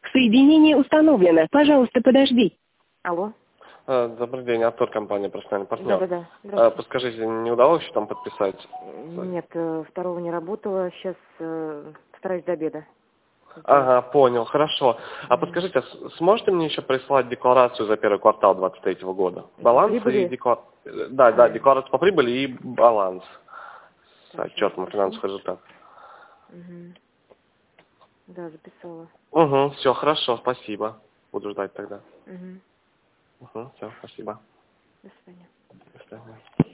Соединение установлено. Пожалуйста, подожди. Алло. Добрый день, Артур, компания «Профессиональный партнер». Да. Подскажите, не удалось еще там подписать? Нет, второго не работало. Сейчас стараюсь до обеда. Ага, понял, хорошо. А подскажите, сможете мне еще прислать декларацию за первый квартал 2023 года? Баланс прибыли? и Да, декларацию по прибыли и баланс с отчетом о финансовых результатах. Да, записала. Угу, все, хорошо, спасибо. Буду ждать тогда. Угу. Угу, все, спасибо. До свидания. До свидания.